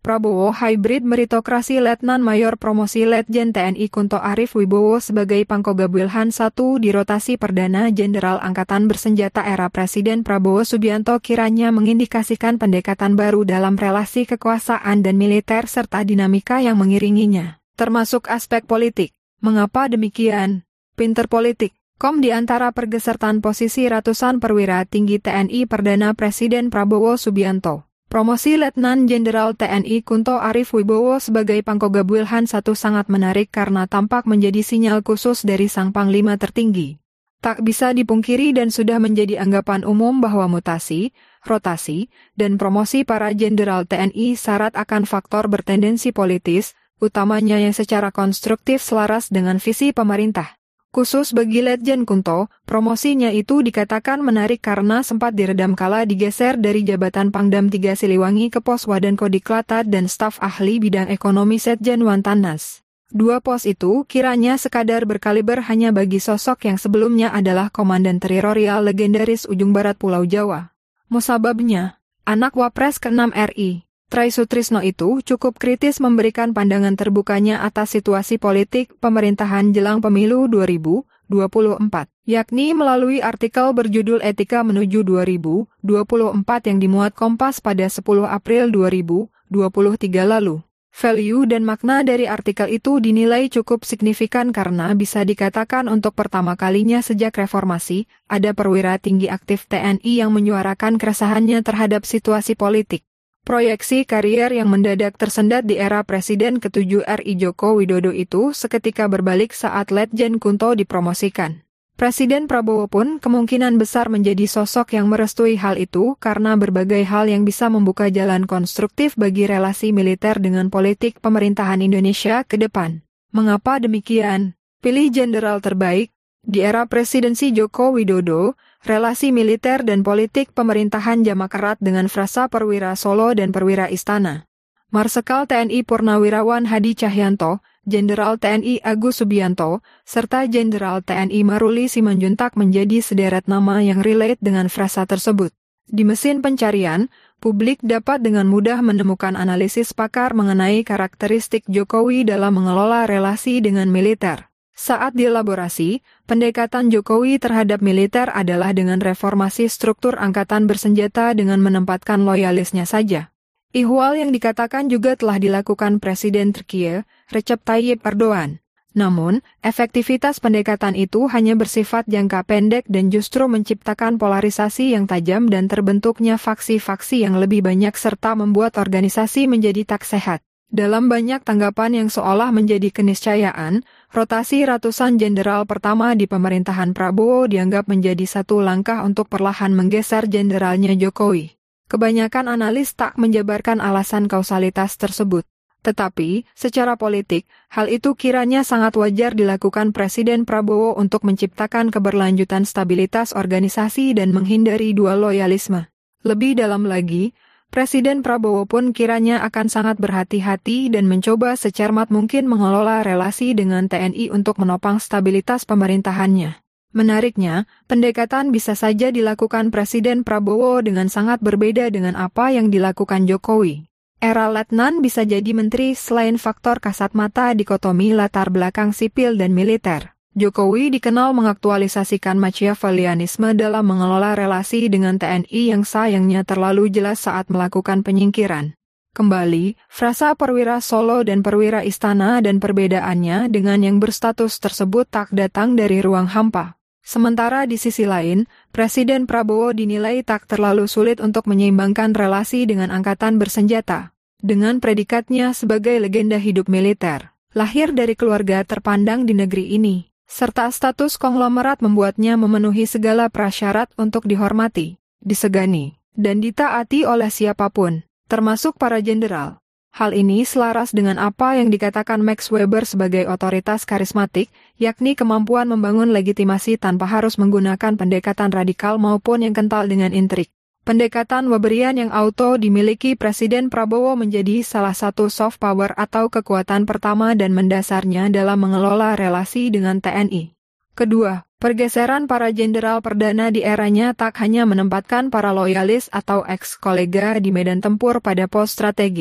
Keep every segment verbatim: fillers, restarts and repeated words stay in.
Prabowo hybrid meritokrasi Letnan Mayor Promosi Letjen T N I Kunto Arif Wibowo sebagai Pangkogab satu di rotasi Perdana Jenderal Angkatan Bersenjata era Presiden Prabowo Subianto kiranya mengindikasikan pendekatan baru dalam relasi kekuasaan dan militer serta dinamika yang mengiringinya, termasuk aspek politik. Mengapa demikian? Pinter politik. Kom di antara pergesertan posisi ratusan perwira tinggi T N I Perdana Presiden Prabowo Subianto. Promosi Letnan Jenderal T N I Kunto Arif Wibowo sebagai Pangkogab satu sangat menarik karena tampak menjadi sinyal khusus dari sang Panglima tertinggi. Tak bisa dipungkiri dan sudah menjadi anggapan umum bahwa mutasi, rotasi, dan promosi para jenderal T N I syarat akan faktor bertendensi politis, utamanya yang secara konstruktif selaras dengan visi pemerintah. Khusus bagi Letjen Kunto, promosinya itu dikatakan menarik karena sempat diredam kala digeser dari jabatan Pangdam tiga Siliwangi ke pos Wadenkodiklat dan staf ahli bidang ekonomi Setjen Wantanas. Dua pos itu kiranya sekadar berkaliber hanya bagi sosok yang sebelumnya adalah komandan teritorial legendaris ujung barat Pulau Jawa. Musababnya, anak Wapres keenam R I, Try Sutrisno itu cukup kritis memberikan pandangan terbukanya atas situasi politik pemerintahan jelang pemilu dua ribu dua puluh empat, yakni melalui artikel berjudul Etika Menuju dua ribu dua puluh empat yang dimuat Kompas pada sepuluh April dua ribu dua puluh tiga lalu. Value dan makna dari artikel itu dinilai cukup signifikan karena bisa dikatakan untuk pertama kalinya sejak reformasi, ada perwira tinggi aktif T N I yang menyuarakan keresahannya terhadap situasi politik. Proyeksi karier yang mendadak tersendat di era Presiden ketujuh R I Joko Widodo itu seketika berbalik saat Letjen Kunto dipromosikan. Presiden Prabowo pun kemungkinan besar menjadi sosok yang merestui hal itu karena berbagai hal yang bisa membuka jalan konstruktif bagi relasi militer dengan politik pemerintahan Indonesia ke depan. Mengapa demikian? Pilih jenderal terbaik. Di era presidensi Joko Widodo, relasi militer dan politik pemerintahan jamak erat dengan frasa perwira Solo dan perwira Istana. Marsekal T N I Purnawirawan Hadi Cahyanto, Jenderal T N I Agus Subianto, serta Jenderal T N I Maruli Simanjuntak menjadi sederet nama yang relate dengan frasa tersebut. Di mesin pencarian, publik dapat dengan mudah menemukan analisis pakar mengenai karakteristik Jokowi dalam mengelola relasi dengan militer. Saat dielaborasi, pendekatan Jokowi terhadap militer adalah dengan reformasi struktur angkatan bersenjata dengan menempatkan loyalisnya saja. Ihwal yang dikatakan juga telah dilakukan Presiden Turkiye, Recep Tayyip Erdogan. Namun, efektivitas pendekatan itu hanya bersifat jangka pendek dan justru menciptakan polarisasi yang tajam dan terbentuknya faksi-faksi yang lebih banyak serta membuat organisasi menjadi tak sehat. Dalam banyak tanggapan yang seolah menjadi keniscayaan, rotasi ratusan jenderal pertama di pemerintahan Prabowo dianggap menjadi satu langkah untuk perlahan menggeser jenderalnya Jokowi. Kebanyakan analis tak menjabarkan alasan kausalitas tersebut. Tetapi, secara politik, hal itu kiranya sangat wajar dilakukan Presiden Prabowo untuk menciptakan keberlanjutan stabilitas organisasi dan menghindari dua loyalisme. Lebih dalam lagi, Presiden Prabowo pun kiranya akan sangat berhati-hati dan mencoba secermat mungkin mengelola relasi dengan T N I untuk menopang stabilitas pemerintahannya. Menariknya, pendekatan bisa saja dilakukan Presiden Prabowo dengan sangat berbeda dengan apa yang dilakukan Jokowi. Era Letnan bisa jadi menteri selain faktor kasat mata dikotomi latar belakang sipil dan militer. Jokowi dikenal mengaktualisasikan Machiavellianisme dalam mengelola relasi dengan T N I yang sayangnya terlalu jelas saat melakukan penyingkiran. Kembali, frasa perwira Solo dan perwira Istana dan perbedaannya dengan yang berstatus tersebut tak datang dari ruang hampa. Sementara di sisi lain, Presiden Prabowo dinilai tak terlalu sulit untuk menyeimbangkan relasi dengan angkatan bersenjata. Dengan predikatnya sebagai legenda hidup militer, lahir dari keluarga terpandang di negeri ini, serta status konglomerat membuatnya memenuhi segala prasyarat untuk dihormati, disegani, dan ditaati oleh siapapun, termasuk para jenderal. Hal ini selaras dengan apa yang dikatakan Max Weber sebagai otoritas karismatik, yakni kemampuan membangun legitimasi tanpa harus menggunakan pendekatan radikal maupun yang kental dengan intrik. Pendekatan Weberian yang auto dimiliki Presiden Prabowo menjadi salah satu soft power atau kekuatan pertama dan mendasarnya dalam mengelola relasi dengan T N I. Kedua, pergeseran para jenderal perdana di eranya tak hanya menempatkan para loyalis atau ex-kolega di medan tempur pada pos strategis.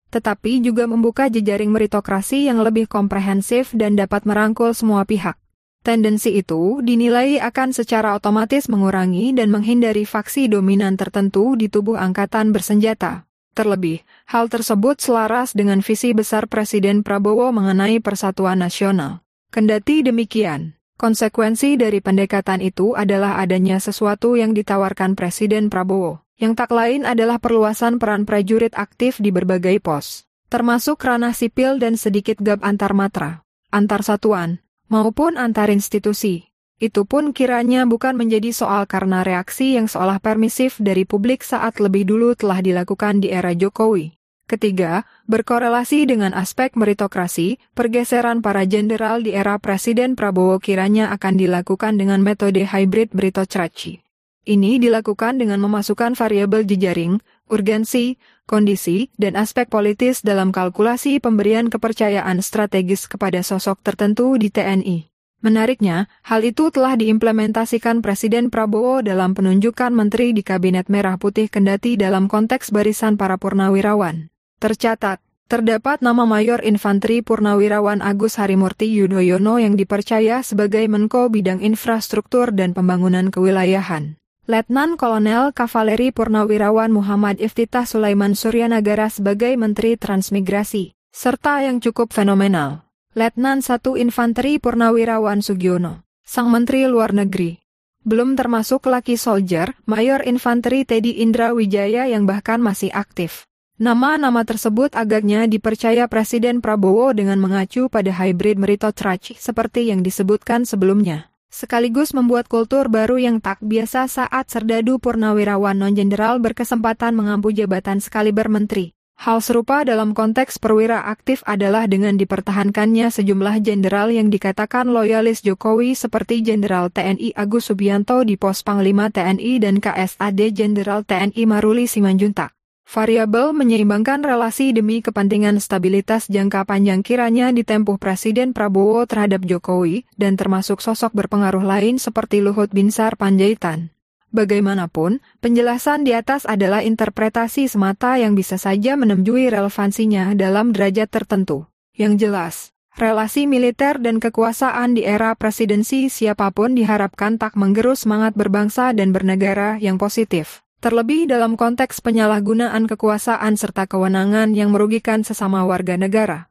tetapi juga membuka jejaring meritokrasi yang lebih komprehensif dan dapat merangkul semua pihak. Tendensi itu dinilai akan secara otomatis mengurangi dan menghindari faksi dominan tertentu di tubuh angkatan bersenjata. Terlebih, hal tersebut selaras dengan visi besar Presiden Prabowo mengenai persatuan nasional. Kendati demikian, konsekuensi dari pendekatan itu adalah adanya sesuatu yang ditawarkan Presiden Prabowo, yang tak lain adalah perluasan peran prajurit aktif di berbagai pos, termasuk ranah sipil dan sedikit gap antar matra, antar satuan, maupun antar institusi. Itu pun kiranya bukan menjadi soal karena reaksi yang seolah permisif dari publik saat lebih dulu telah dilakukan di era Jokowi. Ketiga, berkorelasi dengan aspek meritokrasi, pergeseran para jenderal di era Presiden Prabowo kiranya akan dilakukan dengan metode hybrid meritokrasi. Ini dilakukan dengan memasukkan variabel jejaring, urgensi, kondisi, dan aspek politis dalam kalkulasi pemberian kepercayaan strategis kepada sosok tertentu di T N I. Menariknya, hal itu telah diimplementasikan Presiden Prabowo dalam penunjukan menteri di Kabinet Merah Putih kendati dalam konteks barisan para purnawirawan. Tercatat, terdapat nama Mayor Infanteri Purnawirawan Agus Harimurti Yudhoyono yang dipercaya sebagai Menko Bidang Infrastruktur dan Pembangunan Kewilayahan. Letnan Kolonel Kavaleri Purnawirawan Muhammad Iftitah Sulaiman Suryanagara sebagai Menteri Transmigrasi, serta yang cukup fenomenal, Letnan satu Infanteri Purnawirawan Sugiono, Sang Menteri Luar Negeri. Belum termasuk Lucky Soldier, Mayor Infanteri Teddy Indra Wijaya yang bahkan masih aktif. Nama-nama tersebut agaknya dipercaya Presiden Prabowo dengan mengacu pada hybrid meritokrasi seperti yang disebutkan sebelumnya, sekaligus membuat kultur baru yang tak biasa saat serdadu purnawirawan non-jenderal berkesempatan mengampu jabatan sekaliber menteri. Hal serupa dalam konteks perwira aktif adalah dengan dipertahankannya sejumlah jenderal yang dikatakan loyalis Jokowi seperti Jenderal T N I Agus Subianto di pos Panglima T N I dan K S A D Jenderal T N I Maruli Simanjuntak. Variabel menyeimbangkan relasi demi kepentingan stabilitas jangka panjang kiranya ditempuh Presiden Prabowo terhadap Jokowi dan termasuk sosok berpengaruh lain seperti Luhut Binsar Panjaitan. Bagaimanapun, penjelasan di atas adalah interpretasi semata yang bisa saja menunjukkan relevansinya dalam derajat tertentu. Yang jelas, relasi militer dan kekuasaan di era presidensi siapapun diharapkan tak menggerus semangat berbangsa dan bernegara yang positif. Terlebih dalam konteks penyalahgunaan kekuasaan serta kewenangan yang merugikan sesama warga negara.